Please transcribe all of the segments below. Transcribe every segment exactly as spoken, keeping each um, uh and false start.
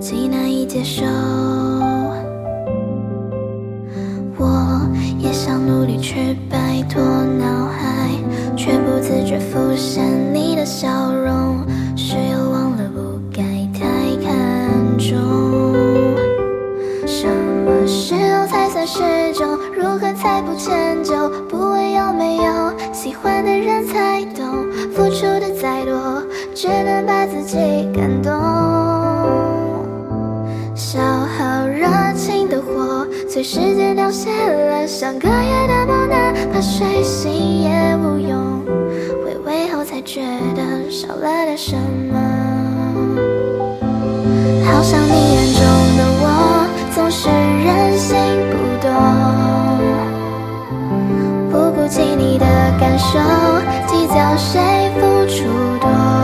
己难以接受。我也想努力去摆脱脑海，却不自觉浮现你的笑容，是又忘了不该太看重。什么时候才算是种？如何才不迁就？不问有没有喜欢的人才懂，付出的再多，只能把自己感动。消耗热情的火，随时间凋谢了，像隔夜的梦，哪怕睡醒也无用。回味后才觉得少了点什么，好像你眼中的我总是任性不动，不顾及你的感受，计较谁付出多。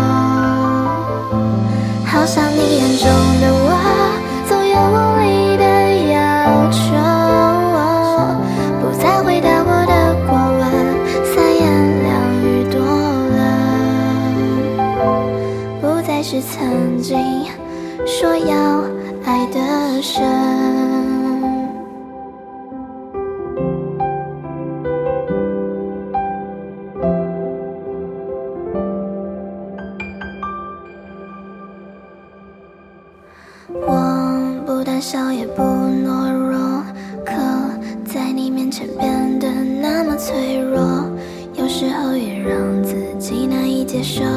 好像你眼中的我总有无理的要求，不再回答我的过问，三言两语多了，不再是曾经说要爱的深。我不胆小也不懦弱，可在你面前变得那么脆弱，有时候也让自己难以接受。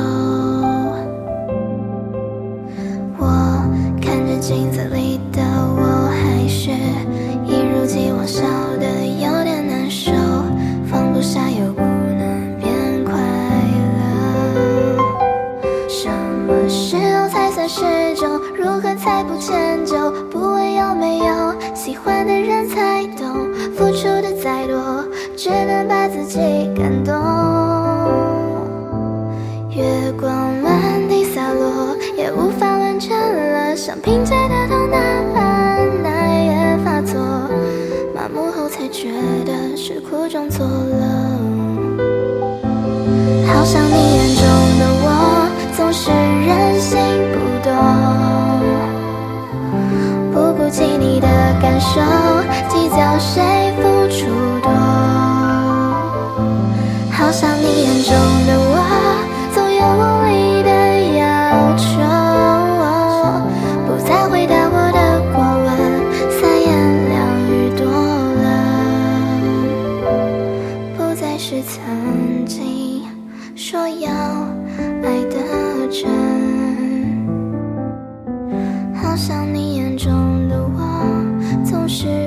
我看着镜子里的我，还是一如既往笑得有点难受，放不下又不能变快乐。什么时候才算是种？如何才不迁就？不问有没有喜欢的人才懂，付出的再多，只能把自己感动。月光满地洒落，也无法完整了，像瓶盖的痛，哪怕耐也发作，麻木后才觉得是苦中作乐。好像你眼中的我总是任性不动，不顾及你的感受，计较谁付出多。好像你眼中的我总有无理的要求，不再回答我的过问，三言两语多了，不再是曾经说要爱的真。好像你眼中的我总是